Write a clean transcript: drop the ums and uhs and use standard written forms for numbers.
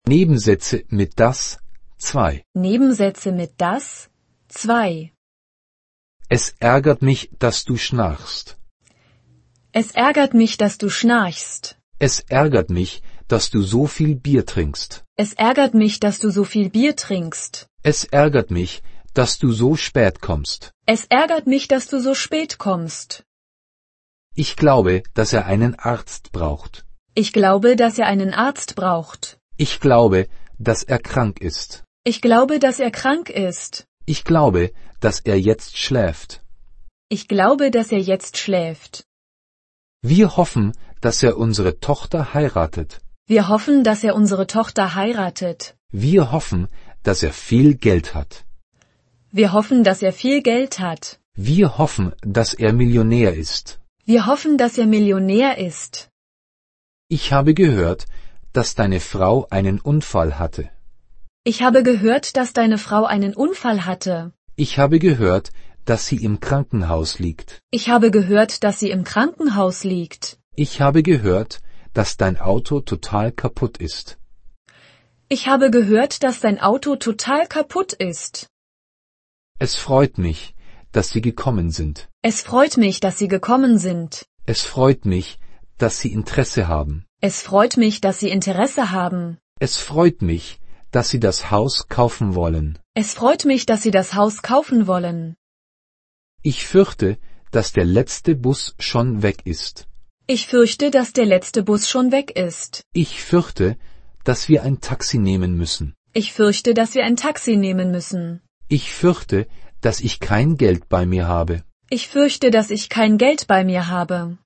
Nebensätze mit das, 2. Nebensätze mit das, 2. Es ärgert mich, dass du schnarchst. Es ärgert mich, dass du schnarchst. Es ärgert mich, dass du so viel Bier trinkst. Es ärgert mich, dass du so viel Bier trinkst. Es ärgert mich, dass du so spät kommst. Es ärgert mich, dass du so spät kommst. Ich glaube, dass er einen Arzt braucht. Ich glaube, dass er einen Arzt braucht. Ich glaube, dass er krank ist. Ich glaube, dass er krank ist. Ich glaube, dass er jetzt schläft. Ich glaube, dass er jetzt schläft. Wir hoffen, dass er unsere Tochter heiratet. Wir hoffen, dass er unsere Tochter heiratet. Wir hoffen, dass er viel Geld hat. Wir hoffen, dass er viel Geld hat. Wir hoffen, dass er Millionär ist. Wir hoffen, dass er Millionär ist. Ich habe gehört, dass deine Frau einen Unfall hatte. Ich habe gehört, dass deine Frau einen Unfall hatte. Ich habe gehört, dass sie im Krankenhaus liegt. Ich habe gehört, dass sie im Krankenhaus liegt. Ich habe gehört, dass dein Auto total kaputt ist. Ich habe gehört, dass dein Auto total kaputt ist. Es freut mich, dass Sie gekommen sind. Es freut mich, dass Sie gekommen sind. Es freut mich, dass Sie Interesse haben. Es freut mich, dass Sie Interesse haben. Es freut mich, dass Sie das Haus kaufen wollen. Es freut mich, dass Sie das Haus kaufen wollen. Ich fürchte, dass der letzte Bus schon weg ist. Ich fürchte, dass der letzte Bus schon weg ist. Ich fürchte, dass wir ein Taxi nehmen müssen. Ich fürchte, dass wir ein Taxi nehmen müssen. Ich fürchte, dass ich kein Geld bei mir habe. Ich fürchte, dass ich kein Geld bei mir habe.